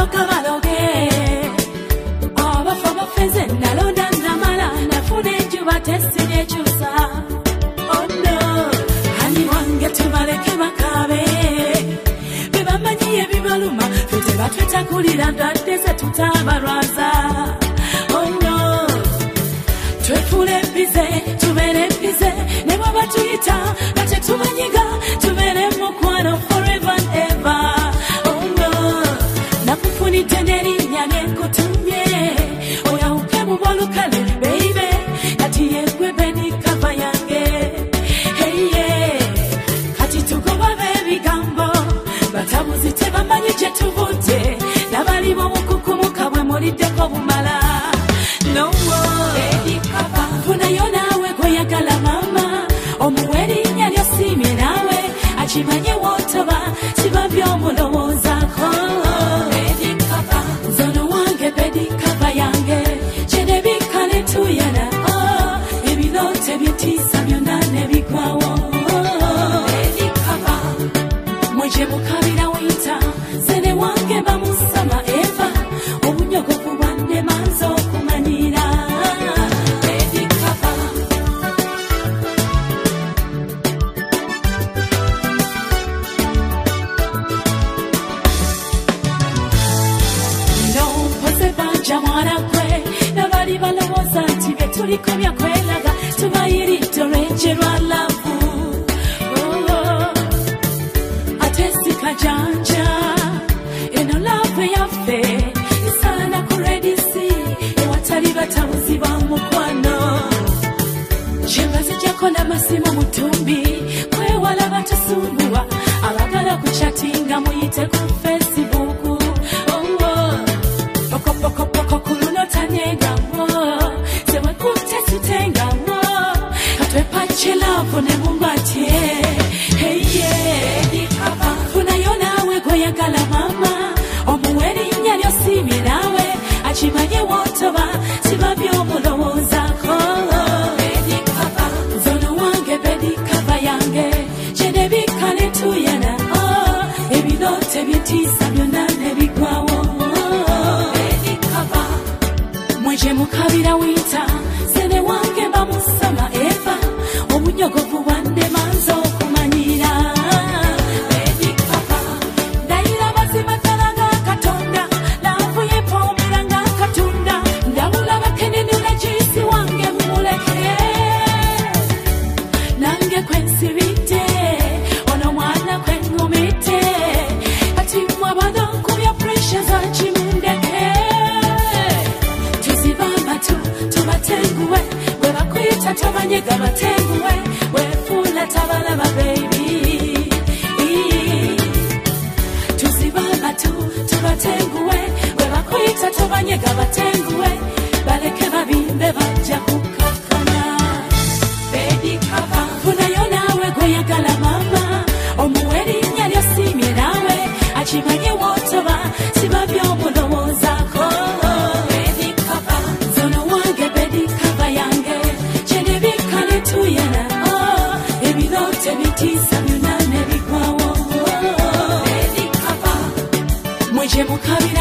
bakabaloge abafa bafeze nalonda namala nafuna enjuba tesinekyusa oh no hani wange tubaleke bakabe bebamanyiye bibaluma fete batwetakulira ndwadde zetutabalwaza oh no twefule bize tubere bize ne bwaba tuyita nga tetumanyiga tubere mukwano forever and ever oh no nakufunidde n'erinnya lyenkutumye oyawuke mu bwolukale baby kati yegwe beni kava yange hey yeah kati tugoba b'ebigambo batabuzi tebamanyi gye tuvudde n'abali b'omukukumuka bwe muliddeko bumala no more funayo naawe gweyagala mama omuwe erinnya ly'osiimye naawe akimanye wootoba siba by'omulowoozaako zono wange bedi kava yange kyenebikka ne tuyana ebiroote byetiisa byonna ne bigwawo mweje mukabira wita zene wange bamusama eva obunyogovu bwanne manza okumanyira mwana gwe nabali balowooza nti bye tuliko byakwelaga tubayiridde olw'enje lwa lavu ate sikajanja eno lavu yaffe esaana ku redisi ewatali batabuzi ba mukwano kyembazijjako n'amasimu mu ttumbi kwewala batusumbuwa abagala ku chatinga muyite ku Facebook Love ne mumbatie hey yeah funayo naawe gweyagala mama omuwe erinnya ly'osiimye naawe akimanye wootoba siba by'omulowoozaako zono wange bedi kava yange kyenebikka ne tuyana ebiroote byetiisa byonna ne bigwawo mweje mukabira wita zene wange bamusama eva obunyogovu bwanne manza okumanyira ndayira mazima ddala nga katonda laavu yepoomera nga katunda ndabula bakenenula jisi wange mumuleke nange kwensibidde ono mwana kweŋŋumidde kati mwabano nkubya pressure za kimundeke tuziba amatu tubatenguwe bwe bakuyita tobanyega batenguwe wefuna tabalaba baby tuziba amatu tubatenguwe bwe bakuyita tobanyega batenguwe baleke babimbe bajja kukakana bedi kava funayo naawe gweyagala mama omuwe erinnya ly'osiimye naawe akimanye wootoba siba by'omulowoozaako zono wange bedi kava yange kyenebikka ne tuyana ebiroote byetiisa byonna ne bigwawo mweje mukabira